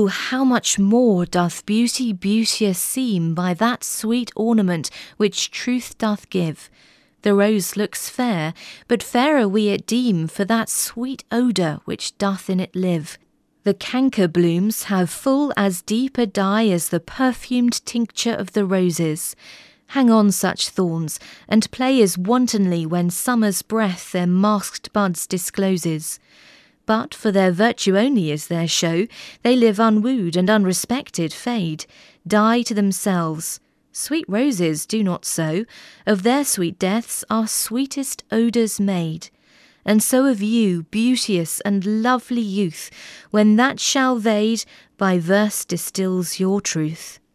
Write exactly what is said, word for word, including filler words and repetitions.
Oh, how much more doth beauty beauteous seem by that sweet ornament which truth doth give. The rose looks fair, but fairer we it deem for that sweet odour which doth in it live. The canker blooms have full as deep a dye as the perfumed tincture of the roses. Hang on such thorns, and play as wantonly when summer's breath their masked buds discloses. But for their virtue only is their show, they live unwooed and unrespected fade, die to themselves. Sweet roses do not so, of their sweet deaths are sweetest odours made. And so of you, beauteous and lovely youth, when that shall vade, by verse distills your truth.